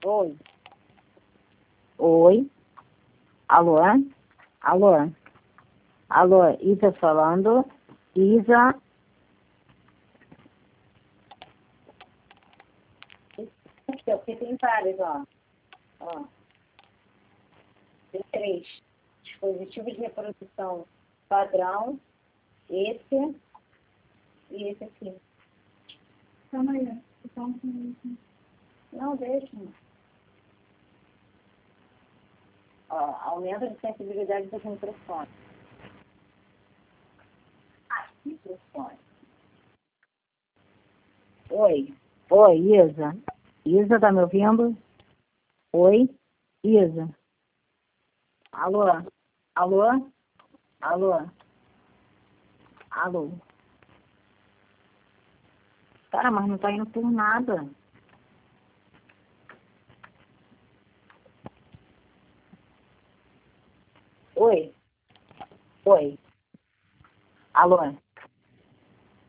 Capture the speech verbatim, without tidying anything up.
Oi. Oi. Alô? Alô? Alô, Isa falando. Isa. Aqui, ó, porque tem vários, ó. Ó. Tem três. Dispositivo de reprodução padrão. Esse. E esse aqui. Calma aí. Então, não, deixa. Ó, aumento de sensibilidade do microfone. Ah, microfone. Oi. Oi, Isa. Isa, tá me ouvindo? Oi? Isa. Alô? Alô? Alô? Alô? Cara, mas não tá indo por nada. Oi? Oi? Alô?